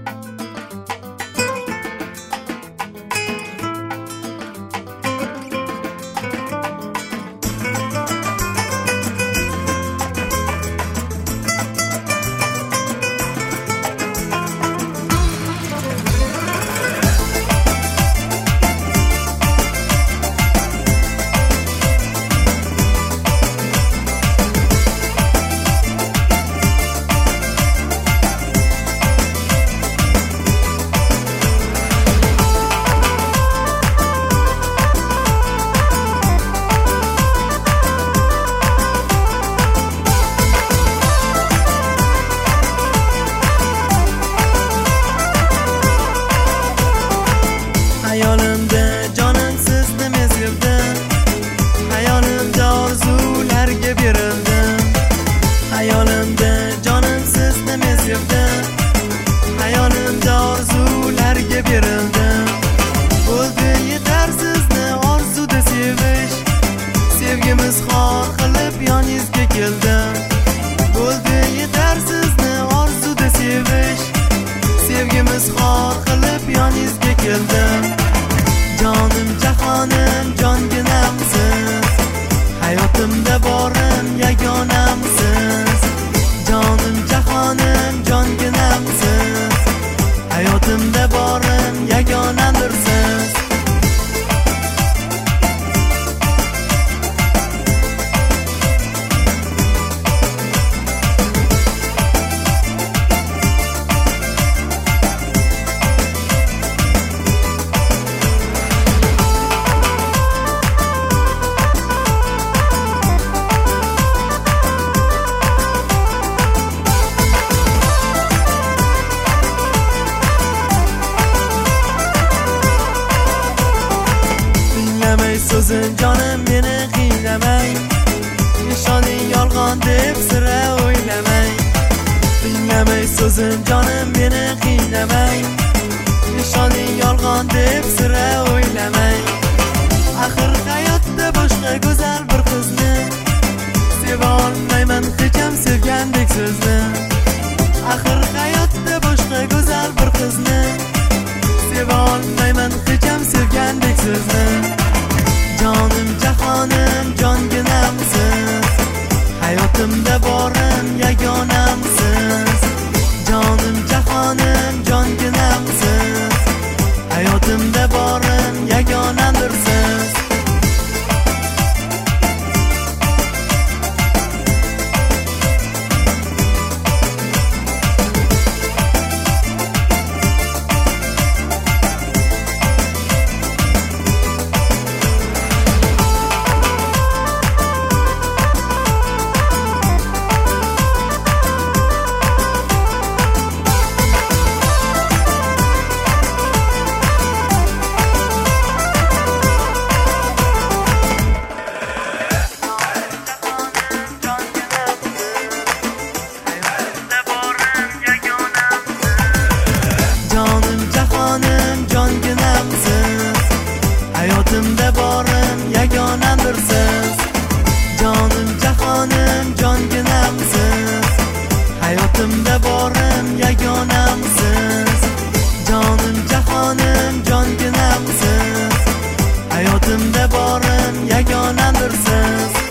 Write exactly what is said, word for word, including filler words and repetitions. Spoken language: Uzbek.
Hayolimda jonim sizni men sevdim, hayolimda orzularga berildim. Hayolimda jonim sizni men sevdim, hayolimda orzularga berildim. Bo'ldi yetar sizni orzuda sevish, sevgimiz xor qilib yoningizga keldim. Bo'ldi yetar sizni orzuda sevish, sevgimiz xor qilib yoningizga keldim. Jonim jahonim jonginamsiz, hayotimda borim yagonamsiz. Jonim jahonim jonginamsiz, hayotimda borim yagonamdirsiz. So'zim jonim meni qiynamang, nishoning yolg'on deb sira o'ylamang. Tinglamay so'zim jonim meni qiynamang, nishoning yolg'on deb sira o'ylamang. Axir hayotda boshqa go'zal bir qizni seva olmayman hecham sevgandek sizni. Axir hayotda boshqa go'zal bir qizni seva olmayman hecham sevgandek sizni. Jonim jahonim jonginamsiz, hayotimda borim yagonamsiz. Jonim jahonim jonginamsiz, hayotimda borim yagonamdirsiz. Hayotimda borim yagonamdirsiz. Jonim jahonim jonginamsiz, hayotimda borim yagonamsiz. Jonim jahonim jonginamsiz, hayotimda borim yagonamdirsiz.